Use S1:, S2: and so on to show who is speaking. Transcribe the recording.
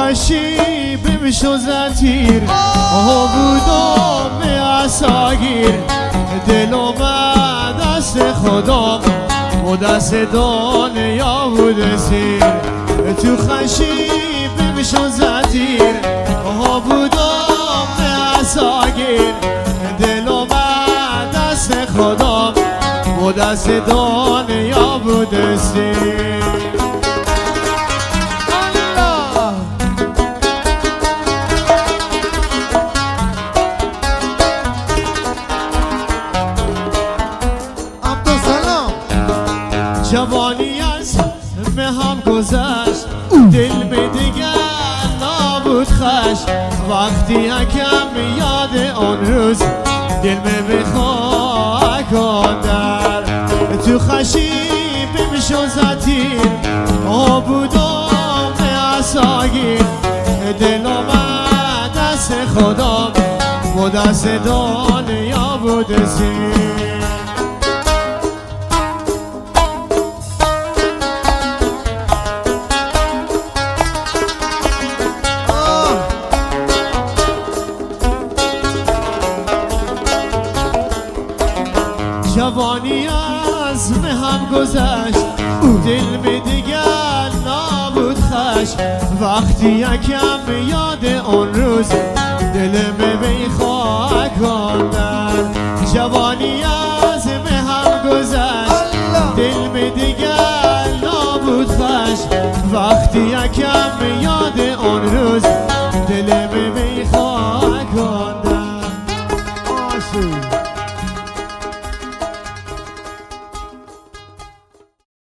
S1: خشی بمیشو زتیر بودم اساگیر دلم دست خدا و دست دنیا بود سیر تو خشی بمیشو زتیر بودم اساگیر دلم دست خدا و دست دنیا بود سیر جوانی از هم گذشت دل به دیگر نبود خش وقتی یکم یاد آن روز دل به خواهد در تو خشی بمیشو زتیر بودم اساگیر دلم دست خدا و دست دنیا بود زیر جوانی از هم گذشت دل به دیگر نبود خش وقتی یکم یاد آن روز دلم به خواهد کندن جوانی از هم گذشت دل به دیگر نبود خش وقتی یکم یاد آن روز دلم به خواهد کندن